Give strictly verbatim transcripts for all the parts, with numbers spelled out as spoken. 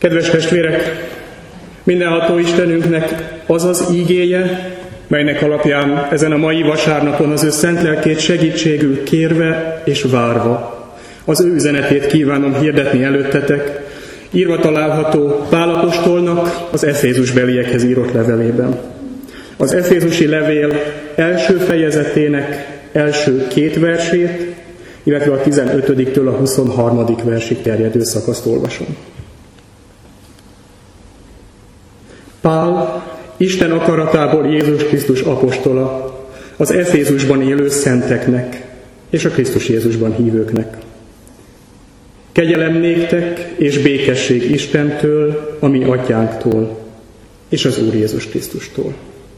Kedves testvérek, mindenható Istenünknek az az ígéje, melynek alapján ezen a mai vasárnapon az ő szent lelkét segítségül kérve és várva az ő üzenetét kívánom hirdetni előttetek, írva található Pál apostolnak az Efézusbeliekhez írott levelében. Az Efézusi levél első fejezetének első két versét, illetve a tizenötödiktől a huszonharmadik versig terjedő szakaszt olvasom. Pál, Isten akaratából Jézus Krisztus apostola, az Efézusban élő szenteknek és a Krisztus Jézusban hívőknek. Kegyelem néktek és békesség Istentől, a mi atyánktól, és az Úr Jézus Krisztustól.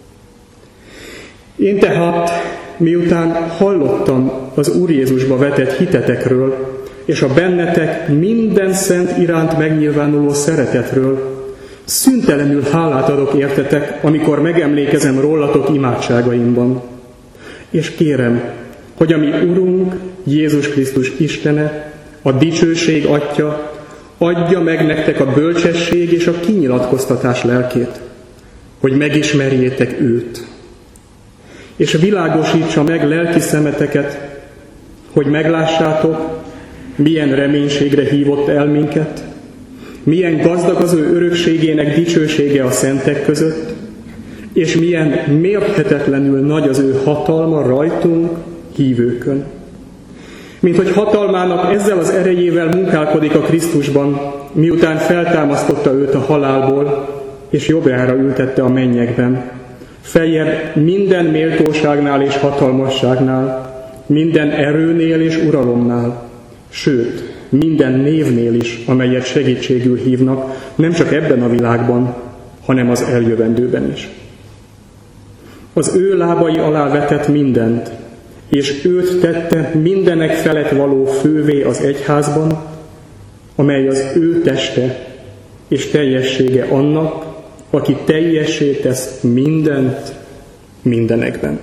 Én tehát, miután hallottam az Úr Jézusba vetett hitetekről, és a bennetek minden szent iránt megnyilvánuló szeretetről, szüntelenül hálát adok értetek, amikor megemlékezem rólatok imádságaimban. És kérem, hogy a mi Urunk, Jézus Krisztus Istene, a dicsőség Atya, adja meg nektek a bölcsesség és a kinyilatkoztatás lelkét, hogy megismerjétek őt, és világosítsa meg lelki szemeteket, hogy meglássátok, milyen reménységre hívott el minket, milyen gazdag az ő örökségének dicsősége a szentek között, és milyen mérhetetlenül nagy az ő hatalma rajtunk, hívőkön. Mint hogy hatalmának ezzel az erejével munkálkodik a Krisztusban, miután feltámasztotta őt a halálból, és jobbjára ültette a mennyekben, feljebb minden méltóságnál és hatalmasságnál, minden erőnél és uralomnál, sőt, minden névnél is, amelyet segítségül hívnak, nem csak ebben a világban, hanem az eljövendőben is. Az ő lábai alá vetett mindent, és őt tette mindenek felett való fővé az egyházban, amely az ő teste és teljessége annak, aki teljessé tesz mindent mindenekben.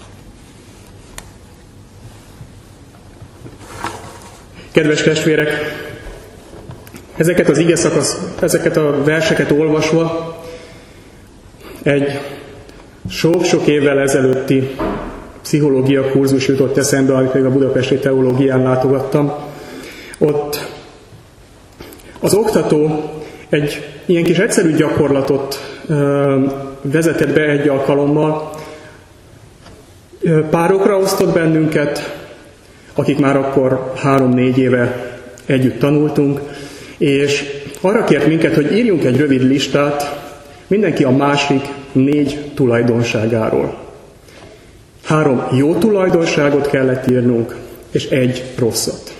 Kedves testvérek, ezeket az ige szakasz, ezeket a verseket olvasva egy sok-sok évvel ezelőtti pszichológia kurzus jutott eszembe, amikor a budapesti teológián látogattam. Ott az oktató egy ilyen kis egyszerű gyakorlatot ö, vezetett be egy alkalommal. Párokra osztott bennünket, akik már akkor három-négy éve együtt tanultunk, és arra kért minket, hogy írjunk egy rövid listát mindenki a másik négy tulajdonságáról. Három jó tulajdonságot kellett írnunk, és egy rosszat.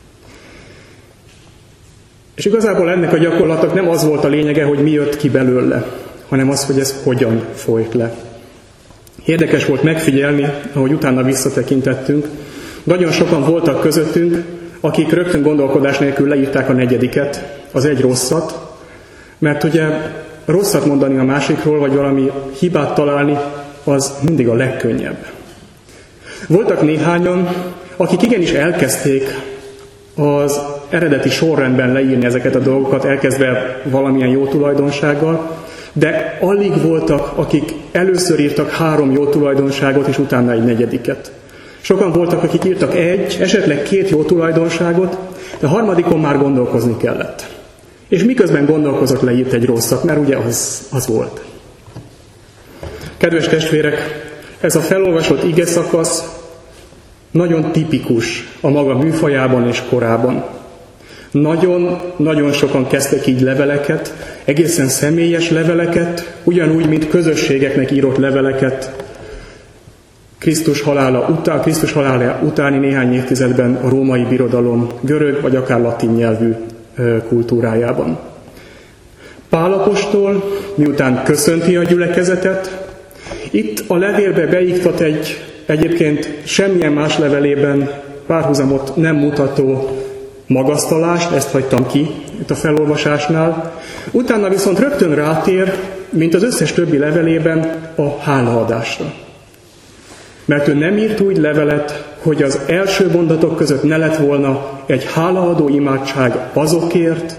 És igazából ennek a gyakorlatnak nem az volt a lényege, hogy mi jött ki belőle, hanem az, hogy ez hogyan folyt le. Érdekes volt megfigyelni, ahogy utána visszatekintettünk, nagyon sokan voltak közöttünk, akik rögtön gondolkodás nélkül leírták a negyediket, az egy rosszat, mert ugye rosszat mondani a másikról, vagy valami hibát találni, az mindig a legkönnyebb. Voltak néhányan, akik igenis elkezdték az eredeti sorrendben leírni ezeket a dolgokat, elkezdve valamilyen jó tulajdonsággal, de alig voltak, akik először írtak három jó tulajdonságot, és utána egy negyediket. Sokan voltak, akik írtak egy, esetleg két jó tulajdonságot, de a harmadikon már gondolkozni kellett. És miközben gondolkozott, leírt egy rosszat, mert ugye az, az volt. Kedves testvérek, ez a felolvasott ige szakasz nagyon tipikus a maga műfajában és korában. Nagyon-nagyon sokan kezdtek így leveleket, egészen személyes leveleket, ugyanúgy, mint közösségeknek írott leveleket, Krisztus halála után, Krisztus halála utáni néhány évtizedben a római birodalom görög vagy akár latin nyelvű kultúrájában. Pál apostol, miután köszönti a gyülekezetet, itt a levélbe beiktat egy egyébként semmilyen más levelében párhuzamot nem mutató magasztalást, ezt hagytam ki itt a felolvasásnál. Utána viszont rögtön rátér, mint az összes többi levelében, a hálaadásra. Mert ő nem írt úgy levelet, hogy az első mondatok között ne lett volna egy hálaadó imádság azokért,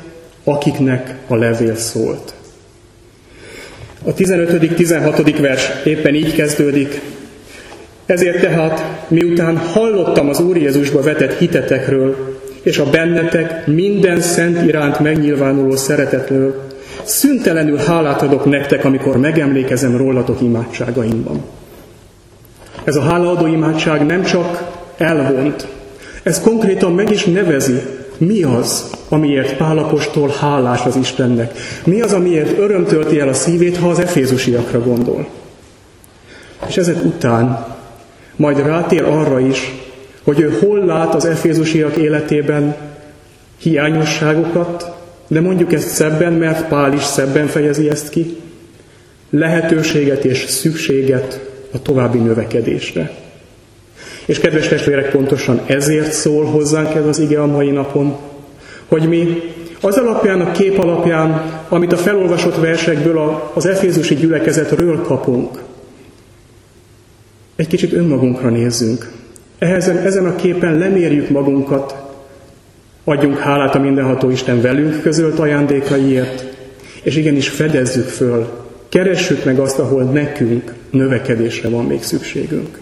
akiknek a levél szólt. A tizenötödik-tizenhatodik vers éppen így kezdődik. Ezért tehát, miután hallottam az Úr Jézusba vetett hitetekről, és a bennetek minden szent iránt megnyilvánuló szeretetről, szüntelenül hálát adok nektek, amikor megemlékezem rólatok imádságaimban. Ez a hálaadó imádság nem csak elvont, ez konkrétan meg is nevezi, mi az, amiért Pál apostol hálás az Istennek. Mi az, amiért öröm tölti el a szívét, ha az efézusiakra gondol. És ezek után majd rátér arra is, hogy ő hol lát az efézusiak életében hiányosságokat, de mondjuk ezt szebben, mert Pál is szebben fejezi ezt ki, lehetőséget és szükséget a további növekedésre. És kedves testvérek, pontosan ezért szól hozzánk ez az ige a mai napon, hogy mi az alapján, a kép alapján, amit a felolvasott versekből az efézusi gyülekezetről kapunk, egy kicsit önmagunkra nézzünk. Ehhez, ezen a képen lemérjük magunkat, adjunk hálát a mindenható Isten velünk közölt ajándékaiért, és igenis fedezzük föl, keressük meg azt, ahol nekünk növekedésre van még szükségünk.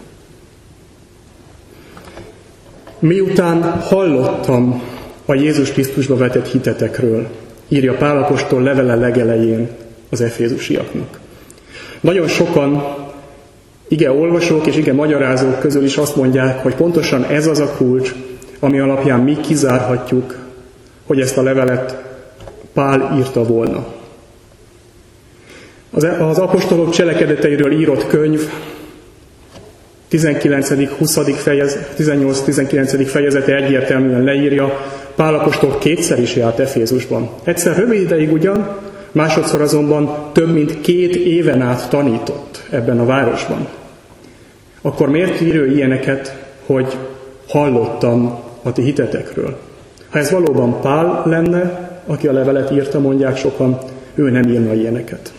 Miután hallottam a Jézus Krisztusba vetett hitetekről, írja Pál apostol levele legelején az efézusiaknak. Nagyon sokan ige olvasók és ige magyarázók közül is azt mondják, hogy pontosan ez az a kulcs, ami alapján mi kizárhatjuk, hogy ezt a levelet Pál írta volna. Az apostolok cselekedeteiről írott könyv tizenkilencedik-huszadik fejez, tizennyolc-tizenkilencedik fejezete egyértelműen leírja, Pál apostol kétszer is járt Efézusban. Egyszer rövid ideig ugyan, másodszor azonban több mint két éven át tanított ebben a városban. Akkor miért ír ő ilyeneket, hogy hallottam a ti hitetekről? Ha ez valóban Pál lenne, aki a levelet írta, mondják sokan, ő nem írna ilyeneket.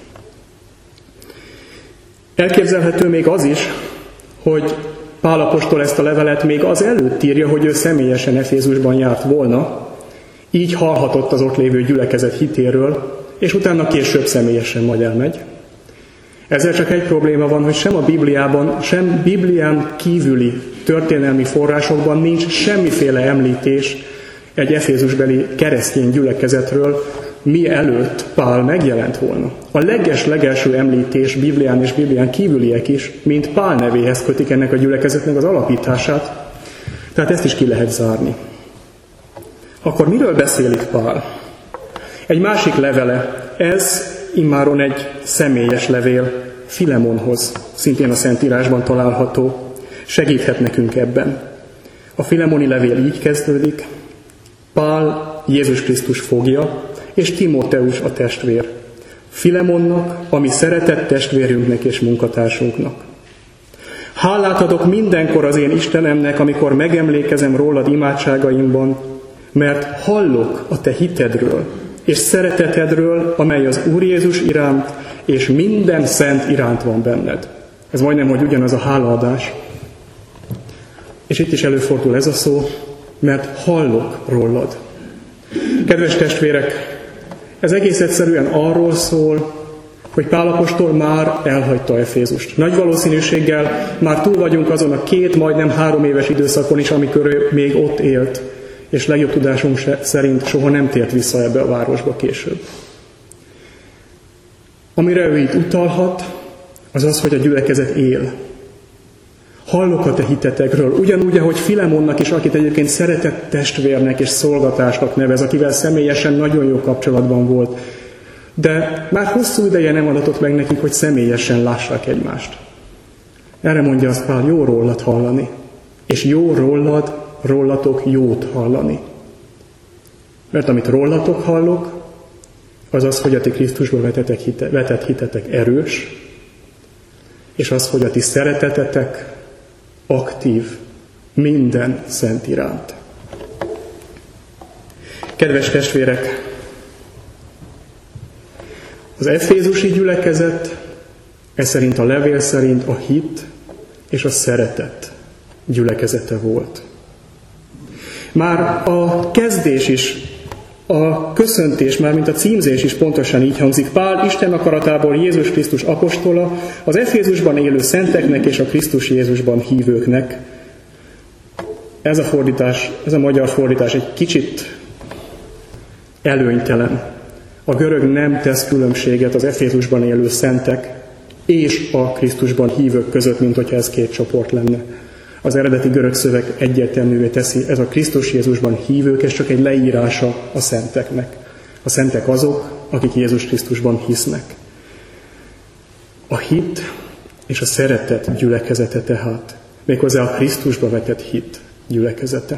Elképzelhető még az is, hogy Pál apostol ezt a levelet még az előtt írja, hogy ő személyesen Efézusban járt volna, így hallhatott az ott lévő gyülekezet hitéről, és utána később személyesen majd elmegy. Ezzel csak egy probléma van, hogy sem a Bibliában, sem Biblián kívüli történelmi forrásokban nincs semmiféle említés egy efézusbeli keresztény gyülekezetről, mielőtt Pál megjelent volna. A leges-legelső említés Biblián és Biblián kívüliek is, mint Pál nevéhez kötik ennek a gyülekezetnek az alapítását, tehát ezt is ki lehet zárni. Akkor miről beszél itt Pál? Egy másik levele, ez immáron egy személyes levél Filemonhoz, szintén a Szentírásban található, segíthet nekünk ebben. A filemoni levél így kezdődik: Pál, Jézus Krisztus fogja, és Timóteus a testvér, Filemonnak, ami szeretett testvérünknek és munkatársunknak. Hálát adok mindenkor az én Istenemnek, amikor megemlékezem rólad imádságaimban, mert hallok a te hitedről és szeretetedről, amely az Úr Jézus iránt és minden szent iránt van benned. Ez majdnem, hogy ugyanaz a hálaadás. És itt is előfordul ez a szó, mert hallok rólad. Kedves testvérek, ez egész egyszerűen arról szól, hogy Pál apostol már elhagyta Efézust. Nagy valószínűséggel már túl vagyunk azon a két, majdnem három éves időszakon is, amikor ő még ott élt, és legjobb tudásunk szerint soha nem tért vissza ebbe a városba később. Amire ő itt utalhat, az az, hogy a gyülekezet él. Hallok a te hitetekről, ugyanúgy, ahogy Filemonnak is, akit egyébként szeretett testvérnek és szolgatásnak nevez, akivel személyesen nagyon jó kapcsolatban volt, de már hosszú ideje nem adatott meg nekik, hogy személyesen lássák egymást. Erre mondja azt Pál, jó rólad hallani, és jó rólad, rólatok jót hallani. Mert amit rólatok hallok, az az, hogy a ti Krisztusba vetetek hite, vetett hitetek erős, és az, hogy a ti szeretetetek aktív minden szent iránt. Kedves testvérek, az efézusi gyülekezet, ez szerint a levél szerint a hit és a szeretet gyülekezete volt. Már a kezdés is A köszöntés, már mint a címzés is pontosan így hangzik. Pál Isten akaratából Jézus Krisztus apostola, az Efézusban élő szenteknek és a Krisztus Jézusban hívőknek. Ez a fordítás, ez a magyar fordítás egy kicsit előnytelen. A görög nem tesz különbséget az Efézusban élő szentek és a Krisztusban hívők között, mint hogyha ez két csoport lenne. Az eredeti görög szöveg egyértelművé teszi, ez a Krisztus Jézusban hívők, ez csak egy leírása a szenteknek. A szentek azok, akik Jézus Krisztusban hisznek. A hit és a szeretet gyülekezete tehát, méghozzá a Krisztusba vetett hit gyülekezete.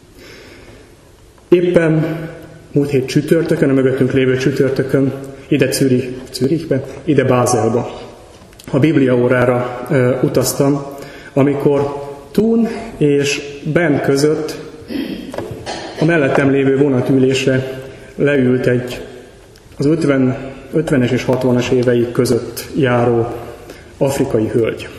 Éppen múlt hét csütörtökön, a mögöttünk lévő csütörtökön, ide Zürich, Zürichbe, ide Bázelba, a Biblia órára ö, utaztam, amikor Thun és Ben között a mellettem lévő vonatülésre leült egy az ötven, ötvenes és hatvanas évei között járó afrikai hölgy.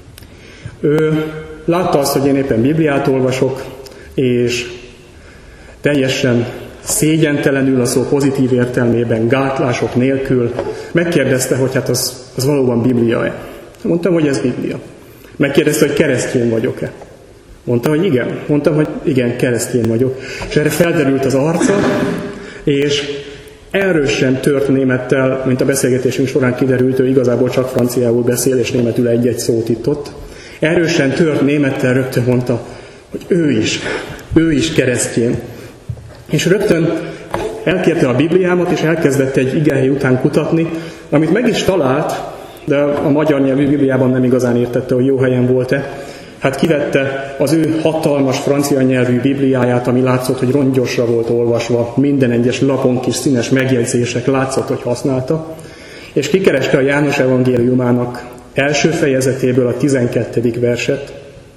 Ő látta azt, hogy én éppen Bibliát olvasok, és teljesen szégyentelenül, a szó pozitív értelmében, gátlások nélkül megkérdezte, hogy hát az, az valóban Biblia-e. Mondtam, hogy ez Biblia. Megkérdezte, hogy keresztény vagyok-e. Mondta, hogy igen. Mondtam, hogy igen, keresztény vagyok. És erre felderült az arca, és erősen tört némettel, mint a beszélgetésünk során kiderült, ő igazából csak franciául beszél, és németül egy-egy szót itt ott. Erősen tört némettel rögtön mondta, hogy ő is, ő is keresztény. És rögtön elkérte a Bibliámat, és elkezdett egy igehely után kutatni, amit meg is talált, de a magyar nyelvű Bibliában nem igazán értette, hogy jó helyen volt-e. Hát kivette az ő hatalmas francia nyelvű Bibliáját, ami látszott, hogy rongyosra volt olvasva, minden egyes lapon kis színes megjegyzések látszott, hogy használta, és kikereste a János evangéliumának első fejezetéből a tizenkettedik verset,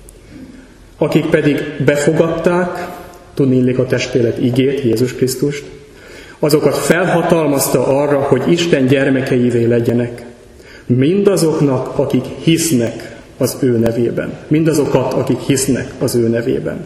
akik pedig befogadták, tudniillik a testélet igét, Jézus Krisztust, azokat felhatalmazta arra, hogy Isten gyermekeivé legyenek. Mindazoknak, akik hisznek az ő nevében. Mindazokat, akik hisznek az ő nevében.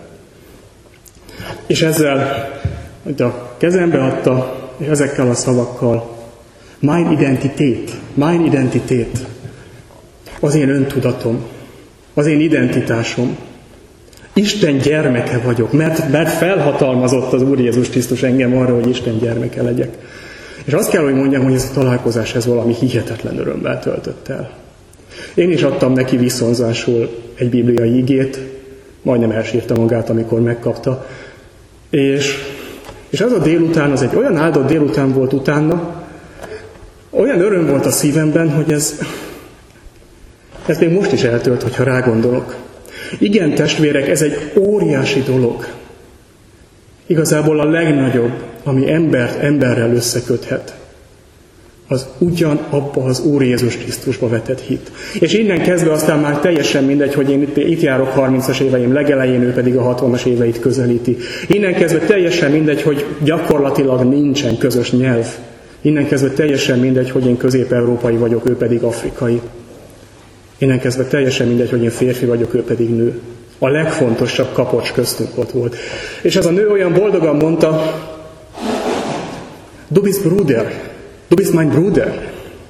És ezzel a kezembe adta, és ezekkel a szavakkal, mein Identität, mein Identität, az én öntudatom, az én identitásom. Isten gyermeke vagyok, mert, mert felhatalmazott az Úr Jézus Krisztus engem arra, hogy Isten gyermeke legyek. És azt kell, hogy mondjam, hogy ez a találkozás ez valami hihetetlen örömmel töltött el. Én is adtam neki viszonzásul egy bibliai igét, majdnem elsírta magát, amikor megkapta. És, és az a délután, az egy olyan áldott délután volt utána, olyan öröm volt a szívemben, hogy ez, ez még most is eltölt, hogyha rágondolok. Igen, testvérek, ez egy óriási dolog. Igazából a legnagyobb, ami embert emberrel összeköthet, az ugyanabba az Úr Jézus Krisztusba vetett hit. És innen kezdve aztán már teljesen mindegy, hogy én itt, itt járok harmincas éveim legelején, ő pedig a hatvanas éveit közelíti. Innen kezdve teljesen mindegy, hogy gyakorlatilag nincsen közös nyelv. Innen kezdve teljesen mindegy, hogy én közép-európai vagyok, ő pedig afrikai. Innen kezdve teljesen mindegy, hogy én férfi vagyok, ő pedig nő. A legfontosabb kapocs köztünk ott volt. És ez a nő olyan boldogan mondta, du bist Bruder, du bist mein Bruder.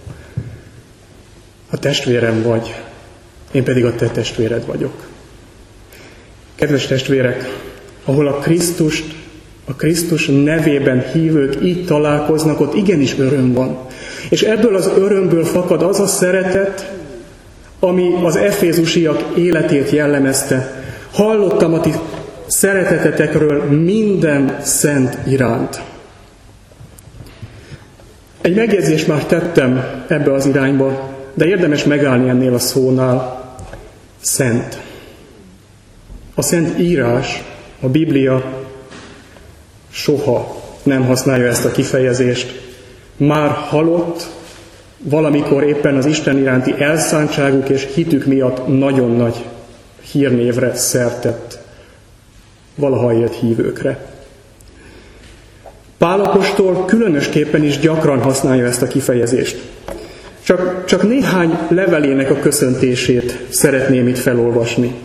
A testvérem vagy, én pedig a te testvéred vagyok. Kedves testvérek, ahol a Krisztust, a Krisztus nevében hívők így találkoznak, ott igenis öröm van. És ebből az örömből fakad az a szeretet, ami az efézusiak életét jellemezte. Hallottam a ti szeretetetekről minden szent iránt. Egy megjegyzést már tettem ebbe az irányba, de érdemes megállni ennél a szónál. Szent. A Szent Írás, a Biblia soha nem használja ezt a kifejezést. Már halott, valamikor éppen az Isten iránti elszántságuk és hitük miatt nagyon nagy hírnévre szertett valaha élt hívőkre. Pál apostol különösképpen is gyakran használja ezt a kifejezést. Csak, csak néhány levelének a köszöntését szeretném itt felolvasni.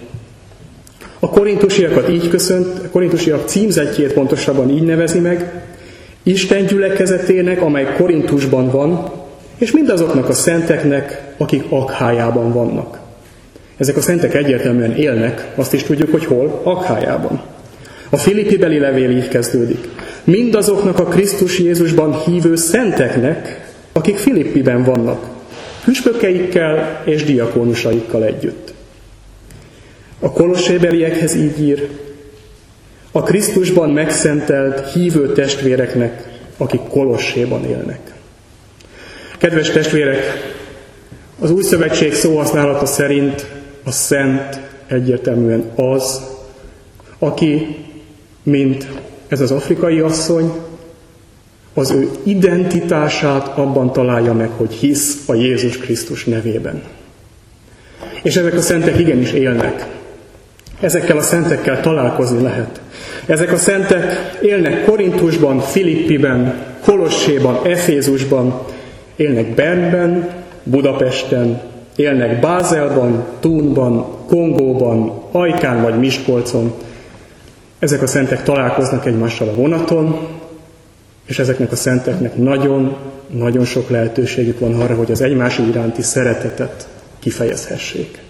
A korintusiakat így köszönt, a korintusiak címzetjét pontosabban így nevezi meg, Isten gyülekezetének, amely Korintusban van, és mindazoknak a szenteknek, akik Akhájában vannak. Ezek a szentek egyértelműen élnek, azt is tudjuk, hogy hol? Akhájában. A Filippibeli levél így kezdődik. Mindazoknak a Krisztus Jézusban hívő szenteknek, akik Filippiben vannak, püspökeikkel és diakónusaikkal együtt. A kolossébeliekhez így ír, a Krisztusban megszentelt hívő testvéreknek, akik Kolosséban élnek. Kedves testvérek, az Új Szövetség szóhasználata szerint a szent egyértelműen az, aki, mint ez az afrikai asszony, az ő identitását abban találja meg, hogy hisz a Jézus Krisztus nevében. És ezek a szentek igenis élnek. Ezekkel a szentekkel találkozni lehet. Ezek a szentek élnek Korintusban, Filippiben, Kolosséban, Efézusban, élnek Bernben, Budapesten, élnek Bázelban, Thunban, Kongóban, Ajkán vagy Miskolcon. Ezek a szentek találkoznak egymással a vonaton, és ezeknek a szenteknek nagyon-nagyon sok lehetőségük van arra, hogy az egymás iránti szeretetet kifejezhessék.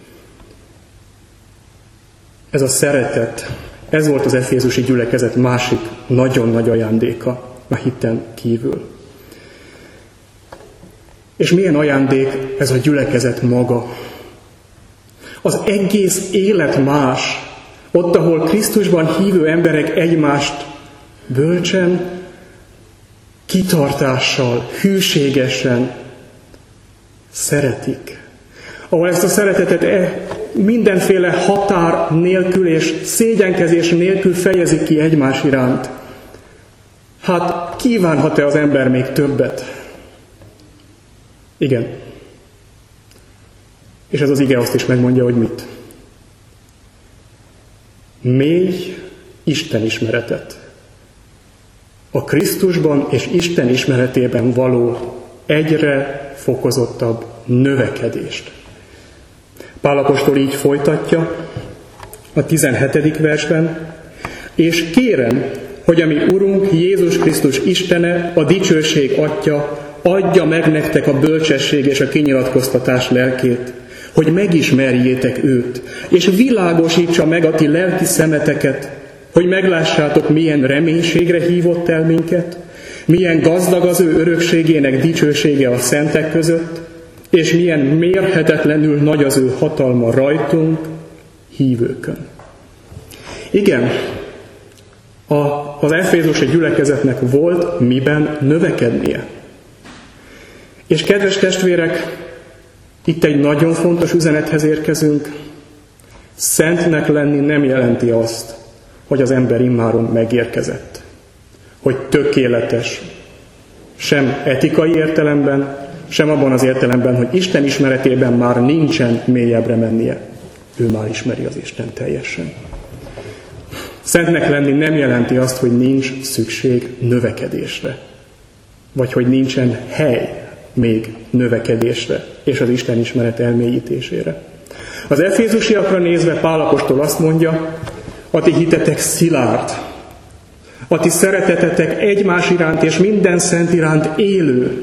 Ez a szeretet, ez volt az efézusi gyülekezet másik nagyon nagy ajándéka a hiten kívül. És milyen ajándék ez a gyülekezet maga? Az egész élet más, ott, ahol Krisztusban hívő emberek egymást bölcsen, kitartással, hűségesen szeretik. Ahol ezt a szeretetet mindenféle határ nélkül és szégyenkezés nélkül fejezik ki egymás iránt. Hát kívánhat-e az ember még többet? Igen. És ez az ige azt is megmondja, hogy mit. Mély istenismeretet. A Krisztusban és Isten ismeretében való egyre fokozottabb növekedést. Pál apostol így folytatja a tizenhetedik versben, és kérem, hogy a mi Urunk Jézus Krisztus Istene, a dicsőség Atya, adja meg nektek a bölcsesség és a kinyilatkoztatás lelkét, hogy megismerjétek őt, és világosítsa meg a ti lelki szemeteket, hogy meglássátok, milyen reménységre hívott el minket, milyen gazdag az ő örökségének dicsősége a szentek között, és milyen mérhetetlenül nagy az ő hatalma rajtunk, hívőkön. Igen, a, az efézusi gyülekezetnek volt miben növekednie. És kedves testvérek, itt egy nagyon fontos üzenethez érkezünk. Szentnek lenni nem jelenti azt, hogy az ember immáron megérkezett. Hogy tökéletes. Sem etikai értelemben, sem abban az értelemben, hogy Isten ismeretében már nincsen mélyebbre mennie. Ő már ismeri az Isten teljesen. Szentnek lenni nem jelenti azt, hogy nincs szükség növekedésre. Vagy hogy nincsen hely még növekedésre és az Isten ismeret elmélyítésére. Az efézusiakra nézve Pál apostol azt mondja, a ti hitetek szilárd, a ti szeretetetek egymás iránt és minden szent iránt élő,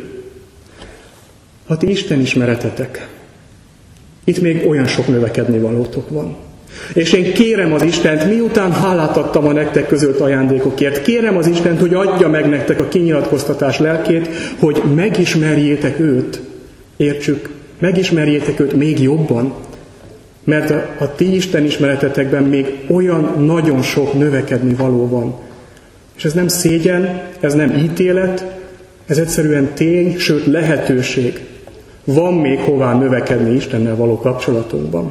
a ti Isten ismeretetek. Itt még olyan sok növekedni valótok van. És én kérem az Istent, miután hálát adtam a nektek közölt ajándékokért, kérem az Istent, hogy adja meg nektek a kinyilatkoztatás lelkét, hogy megismerjétek őt, értsük, megismerjétek őt még jobban, mert a, a ti Isten ismeretetekben még olyan nagyon sok növekedni való van. És ez nem szégyen, ez nem ítélet, ez egyszerűen tény, sőt lehetőség. Van még hová növekedni Istennel való kapcsolatunkban.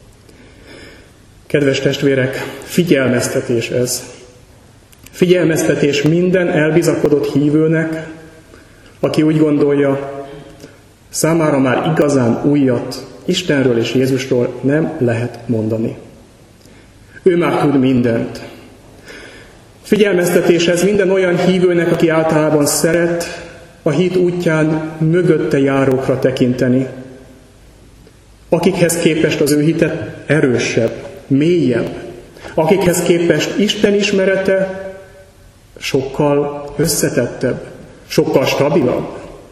Kedves testvérek, figyelmeztetés ez. Figyelmeztetés minden elbizakodott hívőnek, aki úgy gondolja, számára már igazán újat Istenről és Jézusról nem lehet mondani. Ő már tud mindent. Figyelmeztetés ez minden olyan hívőnek, aki általában szeret a hit útján mögötte járókra tekinteni, akikhez képest az ő hite erősebb, mélyebb, akikhez képest Isten ismerete sokkal összetettebb, sokkal stabilabb.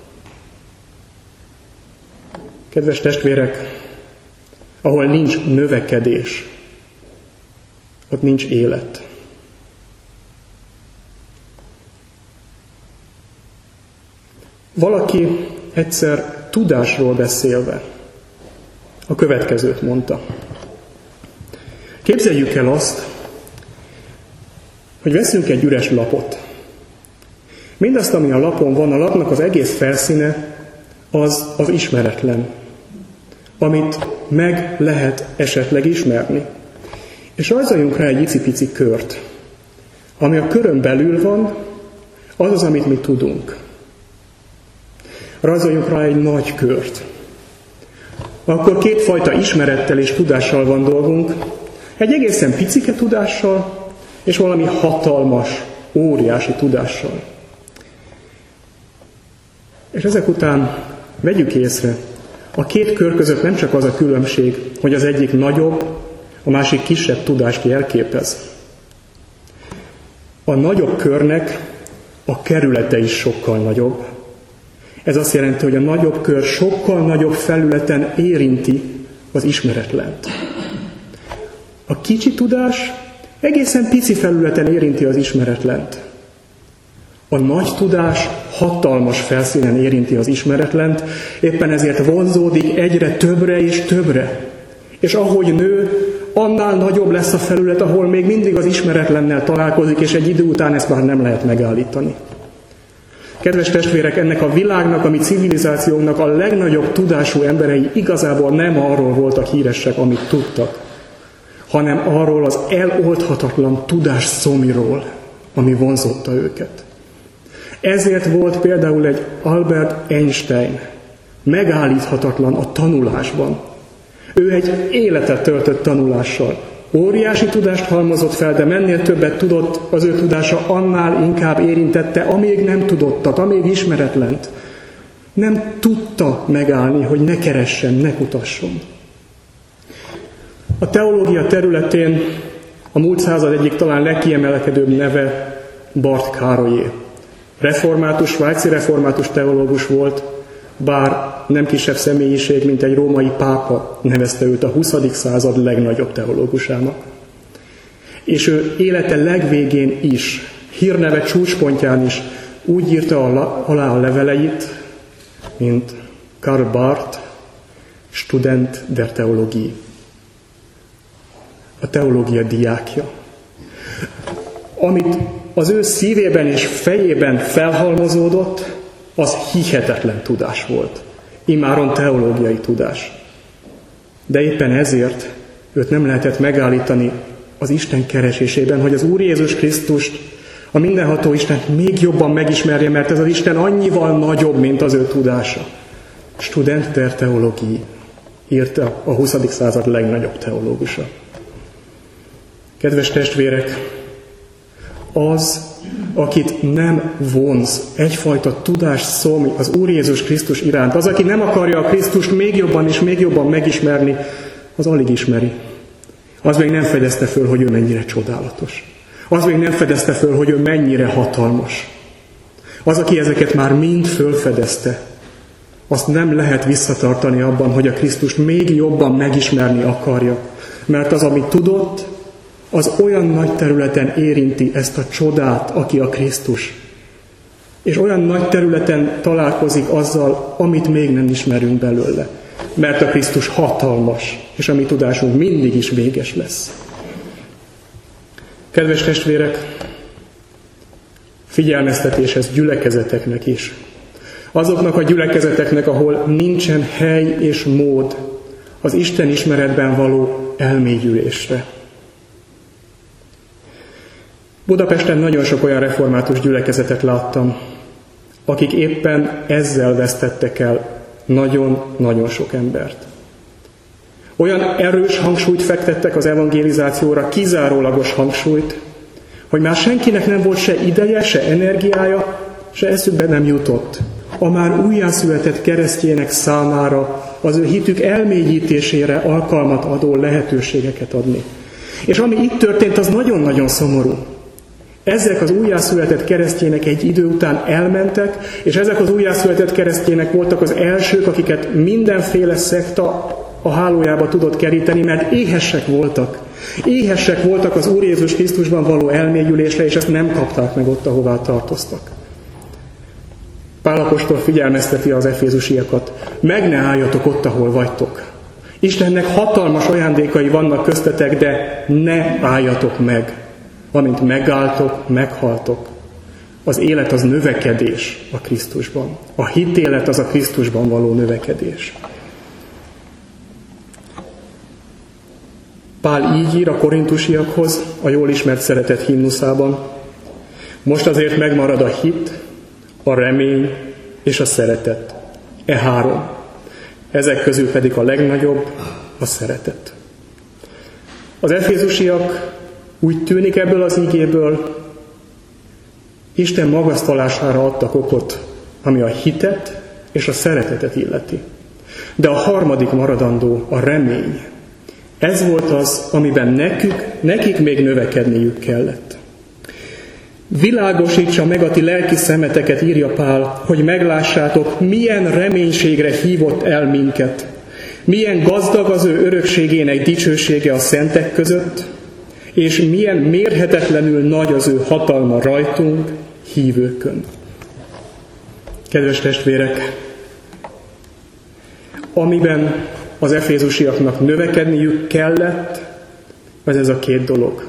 Kedves testvérek, ahol nincs növekedés, ott nincs élet. Valaki egyszer tudásról beszélve a következőt mondta. Képzeljük el azt, hogy veszünk egy üres lapot. Mindazt, ami a lapon van, a lapnak az egész felszíne, az az ismeretlen, amit meg lehet esetleg ismerni. És rajzoljunk rá egy icipici kört. Ami a körön belül van, az az, amit mi tudunk. Rajzoljunk rá egy nagy kört. Akkor kétfajta ismerettel és tudással van dolgunk. Egy egészen picike tudással, és valami hatalmas, óriási tudással. És ezek után vegyük észre, a két kör között nem csak az a különbség, hogy az egyik nagyobb, a másik kisebb tudást jelképez. A nagyobb körnek a kerülete is sokkal nagyobb. Ez azt jelenti, hogy a nagyobb kör sokkal nagyobb felületen érinti az ismeretlent. A kicsi tudás egészen pici felületen érinti az ismeretlent. A nagy tudás hatalmas felszínen érinti az ismeretlent, éppen ezért vonzódik egyre többre és többre. És ahogy nő, annál nagyobb lesz a felület, ahol még mindig az ismeretlennel találkozik, és egy idő után ezt már nem lehet megállítani. Kedves testvérek, ennek a világnak, a mi civilizációnknak a legnagyobb tudású emberei igazából nem arról voltak híresek, amit tudtak, hanem arról az eloldhatatlan tudás szomjról, ami vonzotta őket. Ezért volt például egy Albert Einstein megállíthatatlan a tanulásban. Ő egy életet töltött tanulással. Óriási tudást halmozott fel, de mennél többet tudott, az ő tudása annál inkább érintette, amíg nem tudottat, amíg ismeretlent. Nem tudta megállni, hogy ne keressen, ne kutasson. A teológia területén a múlt század egyik talán legkiemelkedőbb neve Barth Károlyé. Református, svájci református teológus volt, bár nem kisebb személyiség, mint egy római pápa nevezte őt a huszadik század legnagyobb teológusának. És ő élete legvégén is, hírneve csúcspontján is úgy írta alá a leveleit, mint Karl Barth, Student der Theologie. A teológia diákja. Amit az ő szívében és fejében felhalmozódott, az hihetetlen tudás volt. Immáron teológiai tudás. De éppen ezért őt nem lehetett megállítani az Isten keresésében, hogy az Úr Jézus Krisztust, a mindenható Istent még jobban megismerje, mert ez az Isten annyival nagyobb, mint az ő tudása. Student der Theologie írta a huszadik század legnagyobb teológusa. Kedves testvérek, az, akit nem vonz egyfajta tudás szomj az Úr Jézus Krisztus iránt, az, aki nem akarja a Krisztust még jobban és még jobban megismerni, az alig ismeri. Az még nem fedezte föl, hogy ő mennyire csodálatos. Az még nem fedezte föl, hogy ő mennyire hatalmas. Az, aki ezeket már mind fölfedezte, azt nem lehet visszatartani abban, hogy a Krisztust még jobban megismerni akarja. Mert az, amit tudott, az olyan nagy területen érinti ezt a csodát, aki a Krisztus. És olyan nagy területen találkozik azzal, amit még nem ismerünk belőle. Mert a Krisztus hatalmas, és a mi tudásunk mindig is véges lesz. Kedves testvérek, figyelmeztetéshez gyülekezeteknek is. Azoknak a gyülekezeteknek, ahol nincsen hely és mód az Isten ismeretben való elmélyülésre. Budapesten nagyon sok olyan református gyülekezetet láttam, akik éppen ezzel vesztettek el nagyon-nagyon sok embert. Olyan erős hangsúlyt fektettek az evangelizációra, kizárólagos hangsúlyt, hogy már senkinek nem volt se ideje, se energiája, se eszükbe nem jutott a már újjászületett keresztjének számára az ő hitük elmélyítésére alkalmat adó lehetőségeket adni. És ami itt történt, az nagyon-nagyon szomorú. Ezek az újjászületett keresztjének egy idő után elmentek, és ezek az újjászületett keresztjének voltak az elsők, akiket mindenféle szekta a hálójába tudott keríteni, mert éhesek voltak. Éhesek voltak az Úr Jézus Krisztusban való elmélyülésre, és ezt nem kapták meg ott, ahová tartoztak. Pál apostol figyelmezteti az efézusiakat: meg ne álljatok ott, ahol vagytok. Istennek hatalmas ajándékai vannak köztetek, de ne álljatok meg. Amint megálltok, meghaltok. Az élet az növekedés a Krisztusban. A hitélet az a Krisztusban való növekedés. Pál így ír a korintusiakhoz a jól ismert szeretet himnuszában: most azért megmarad a hit, a remény és a szeretet. E három. Ezek közül pedig a legnagyobb a szeretet. Az efézusiak, úgy tűnik ebből az igéből, Isten magasztalására adtak okot, ami a hitet és a szeretetet illeti. De a harmadik maradandó, a remény. Ez volt az, amiben nekük, nekik még növekedniük kellett. Világosítsa meg a ti lelki szemeteket, írja Pál, hogy meglássátok, milyen reménységre hívott el minket, milyen gazdag az ő örökségének dicsősége a szentek között, és milyen mérhetetlenül nagy az ő hatalma rajtunk, hívőkön. Kedves testvérek, amiben az efézusiaknak növekedniük kellett, az ez a két dolog.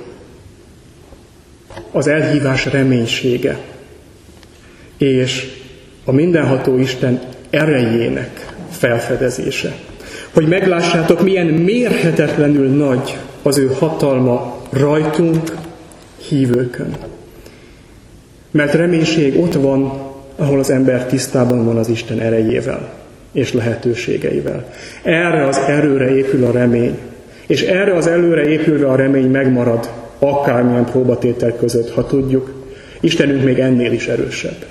Az elhívás reménysége, és a mindenható Isten erejének felfedezése. Hogy meglássátok, milyen mérhetetlenül nagy az ő hatalma rajtunk, hívőkön. Mert reménység ott van, ahol az ember tisztában van az Isten erejével és lehetőségeivel. Erre az erőre épül a remény, és erre az előre épülve a remény megmarad akármilyen próbatétel között, ha tudjuk, Istenünk még ennél is erősebb.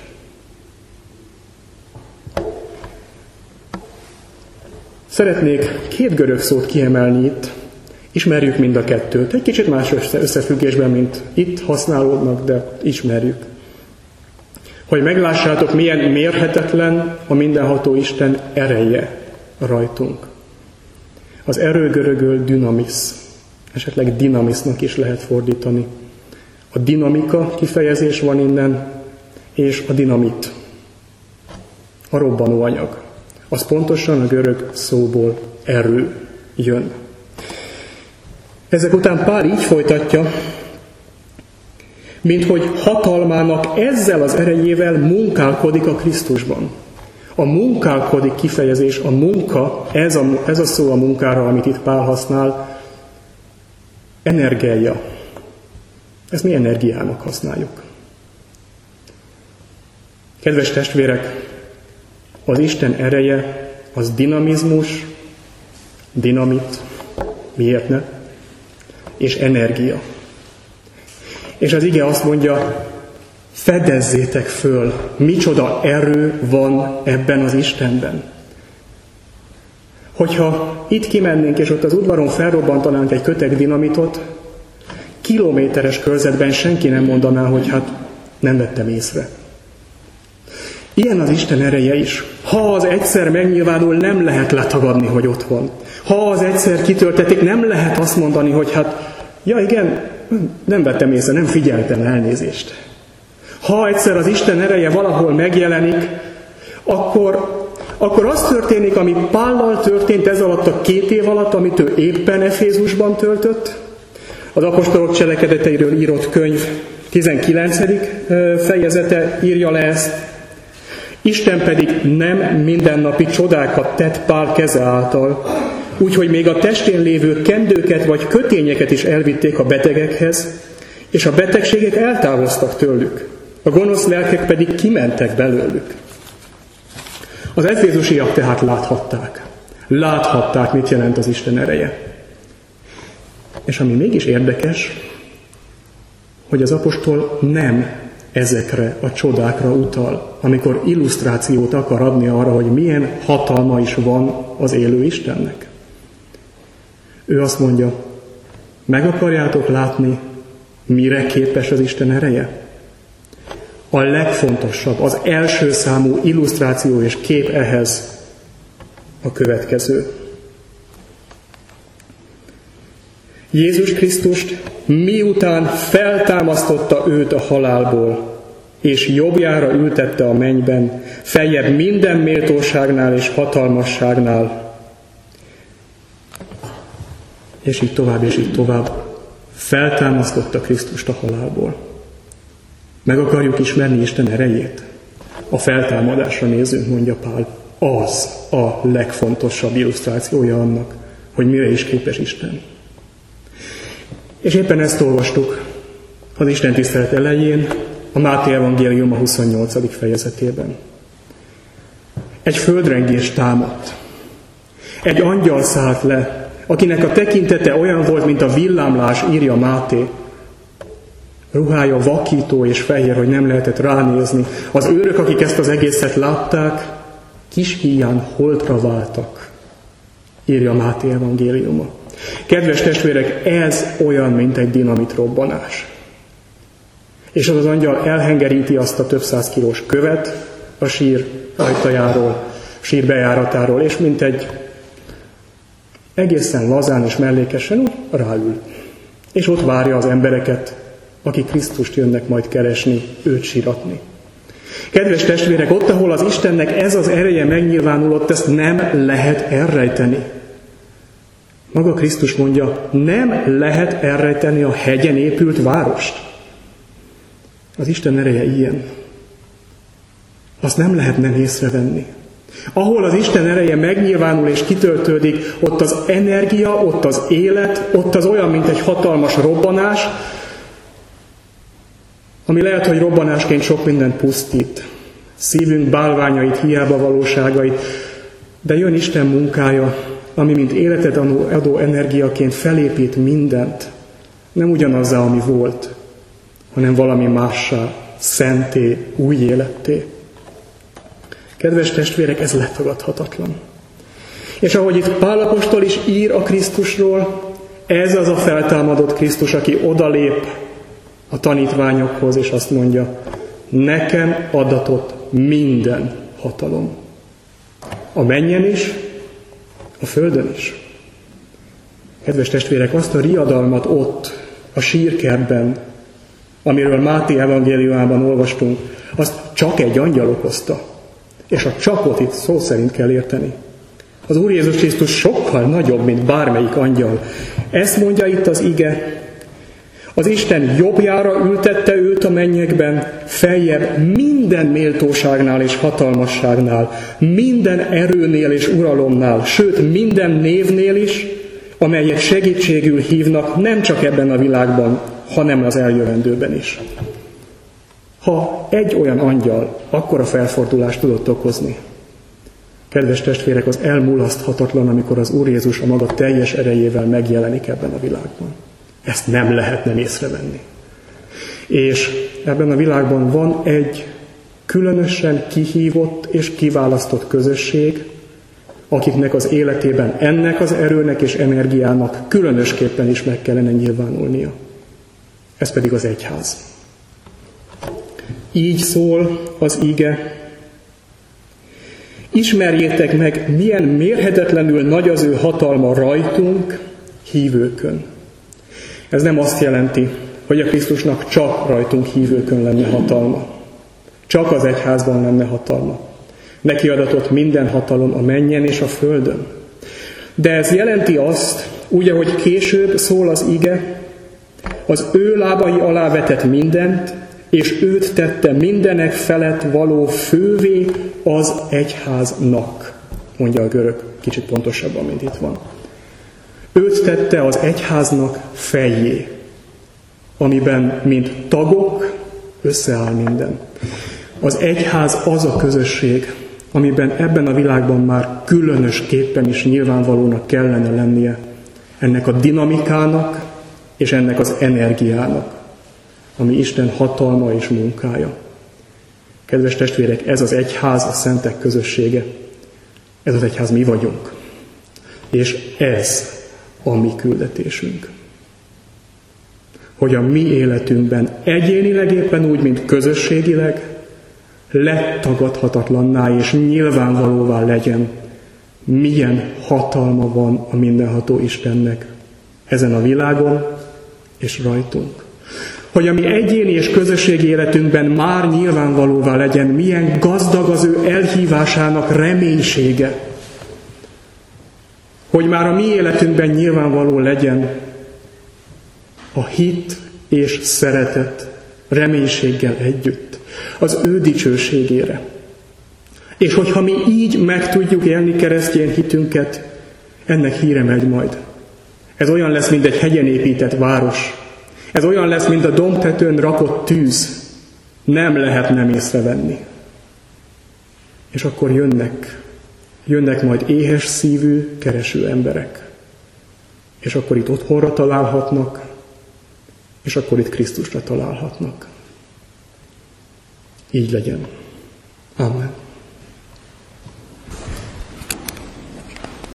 Szeretnék két görög szót kiemelni itt, ismerjük mind a kettőt. Egy kicsit más összefüggésben, mint itt használódnak, de ismerjük. Hogy meglássátok, milyen mérhetetlen a mindenható Isten ereje rajtunk. Az erő görögöl dynamis, esetleg dinamisnak is lehet fordítani. A dinamika kifejezés van innen, és a dinamit, a robbanóanyag. Az pontosan a görög szóból erő jön. Ezek után Pál így folytatja, mint hogy hatalmának ezzel az erejével munkálkodik a Krisztusban. A munkálkodik kifejezés, a munka, ez a, ez a szó a munkára, amit itt Pál használ, energia. Ezt mi energiának használjuk. Kedves testvérek, az Isten ereje az dinamizmus, dinamit, miért ne, és energia. És az ige azt mondja, fedezzétek föl, micsoda erő van ebben az Istenben. Hogyha itt kimennénk, és ott az udvaron felrobbantanánk egy köteg dinamitot, kilométeres körzetben senki nem mondaná, hogy hát nem vettem észre. Ilyen az Isten ereje is. Ha az egyszer megnyilvánul, nem lehet letagadni, hogy ott van. Ha az egyszer kitöltetik, nem lehet azt mondani, hogy hát, ja igen, nem vettem észre, nem figyeltem, elnézést. Ha egyszer az Isten ereje valahol megjelenik, akkor, akkor az történik, ami Pállal történt ez alatt a két év alatt, amit ő éppen Efézusban töltött. Az apostolok cselekedeteiről írott könyv tizenkilencedik fejezete írja le ezt. Isten pedig nem mindennapi csodákat tett Pál keze által, úgyhogy még a testén lévő kendőket vagy kötényeket is elvitték a betegekhez, és a betegségek eltávoztak tőlük, a gonosz lelkek pedig kimentek belőlük. Az efézusiak tehát láthatták. Láthatták, mit jelent az Isten ereje. És ami mégis érdekes, hogy az apostol nem ezekre a csodákra utal, amikor illusztrációt akar adni arra, hogy milyen hatalma is van az élő Istennek. Ő azt mondja, meg akarjátok látni, Mire képes az Isten ereje? A legfontosabb, az első számú illusztráció és kép ehhez a következő. Jézus Krisztust miután feltámasztotta őt a halálból, és jobbjára ültette a mennyben, feljebb minden méltóságnál és hatalmasságnál, és így tovább, és így tovább, feltámasztotta Krisztust a halálból. Meg akarjuk ismerni Isten erejét? A feltámadásra nézzünk, mondja Pál. Az a legfontosabb illusztrációja annak, hogy mire is képes Isten. És éppen ezt olvastuk az Isten tisztelet elején, a Máté evangélium a huszonnyolcadik fejezetében. Egy földrengés támadt. Egy angyal szállt le, akinek a tekintete olyan volt, mint a villámlás, írja Máté. Ruhája vakító és fehér, hogy nem lehetett ránézni. Az őrök, akik ezt az egészet látták, kis híján holtra váltak, írja Máté evangéliuma. Kedves testvérek, ez olyan, mint egy dinamitrobbanás. És az az angyal elhengeríti azt a több száz kilós követ a sír ajtajáról, sír bejáratáról, és mint egy egészen lazán és mellékesen úgy ráül. És ott várja az embereket, akik Krisztust jönnek majd keresni, őt síratni. Kedves testvérek, ott, ahol az Istennek ez az ereje megnyilvánulott, ezt nem lehet elrejteni. Maga Krisztus mondja, nem lehet elrejteni a hegyen épült várost. Az Isten ereje ilyen. Azt nem lehet nem észrevenni. Ahol az Isten ereje megnyilvánul és kitöltődik, ott az energia, ott az élet, ott az olyan, mint egy hatalmas robbanás, ami lehet, hogy robbanásként sok mindent pusztít. Szívünk bálványait, hiába valóságait, de jön Isten munkája, ami mint életet adó energiaként felépít mindent. Nem ugyanazzá, ami volt, hanem valami mássá, szenté, új életté. Kedves testvérek, ez letagadhatatlan. És ahogy itt Pál apostol is ír a Krisztusról, ez az a feltámadott Krisztus, aki odalép a tanítványokhoz, és azt mondja, nekem adatott minden hatalom. A mennyen is, a földön is. Kedves testvérek, azt a riadalmat ott, a sírkertben, amiről Máté evangéliumában olvastunk, azt csak egy angyal okozta. És a csakot itt szó szerint kell érteni. Az Úr Jézus Krisztus sokkal nagyobb, mint bármelyik angyal. Ezt mondja itt az ige. Az Isten jobbjára ültette őt a mennyekben, feljebb minden méltóságnál és hatalmasságnál, minden erőnél és uralomnál, sőt minden névnél is, amelyet segítségül hívnak nem csak ebben a világban, hanem az eljövendőben is. Ha egy olyan angyal akkora felfordulást tudott okozni, kedves testvérek, az elmulaszthatatlan, amikor az Úr Jézus a maga teljes erejével megjelenik ebben a világban. Ezt nem lehet nem észrevenni. És ebben a világban van egy különösen kihívott és kiválasztott közösség, akiknek az életében ennek az erőnek és energiának különösképpen is meg kellene nyilvánulnia. Ez pedig az egyház. Így szól az ige. Ismerjétek meg, milyen mérhetetlenül nagy az ő hatalma rajtunk, hívőkön. Ez nem azt jelenti, hogy a Krisztusnak csak rajtunk hívőkön lenne hatalma. Csak az egyházban lenne hatalma. Neki adatott minden hatalom a mennyen és a földön. De ez jelenti azt, úgy, ahogy később szól az ige, az ő lábai alá vetett mindent, és őt tette mindenek felett való fővé az egyháznak, mondja a görög kicsit pontosabban, mint itt van. Őt tette az egyháznak fejjé, amiben, mint tagok, összeáll minden. Az egyház az a közösség, amiben ebben a világban már különösképpen is nyilvánvalónak kellene lennie ennek a dinamikának és ennek az energiának, ami Isten hatalma és munkája. Kedves testvérek, ez az egyház, a szentek közössége. Ez az egyház mi vagyunk. És ez a mi küldetésünk. hogy a mi életünkben egyénileg éppen úgy, mint közösségileg letagadhatatlanná és nyilvánvalóvá legyen, milyen hatalma van a mindenható Istennek ezen a világon és rajtunk. Hogy a mi egyéni és közösségi életünkben már nyilvánvalóvá legyen, milyen gazdag az ő elhívásának reménysége. Hogy már a mi életünkben nyilvánvaló legyen a hit és szeretet reménységgel együtt az ő dicsőségére. És hogyha mi így meg tudjuk élni keresztény hitünket, ennek híre megy majd. Ez olyan lesz, mint egy hegyen épített város. Ez olyan lesz, mint a dombtetőn rakott tűz. Nem lehet nem észrevenni. És akkor jönnek, jönnek majd éhes szívű, kereső emberek. És akkor itt otthonra találhatnak, és akkor itt Krisztusra találhatnak. Így legyen. Amen.